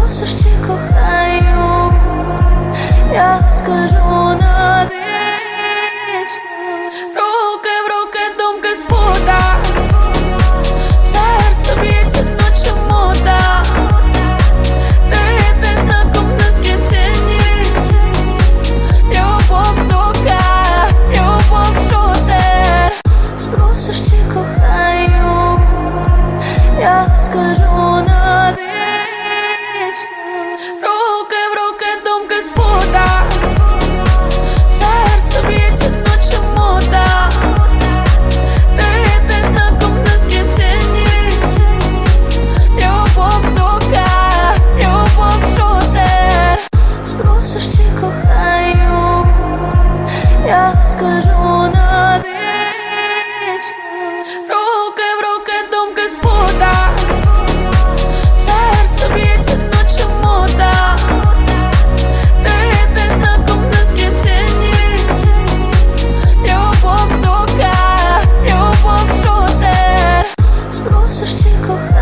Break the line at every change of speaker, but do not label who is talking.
Спросиш, чи кохаю, я скажу навічно. Руки в руки, думки спута, серце б'ється, ну чому так? Ти під знаком нескінченність. Любов, сука, любов, шутер. Спросиш, чи кохаю, я скажу навічно. Руки в руки, думки спута, серце б'ється, ну чому так? Ти під знаком нескінченність. Любов, сука, любов, шутер. Спросиш, чи кохаю, я скажу навічно. Руки в руки, думки спута, серце б'ється, ну чому так? Ти під знаком нескінченність. Любов, сука, любов, шутер. Спросиш, чи кохаю.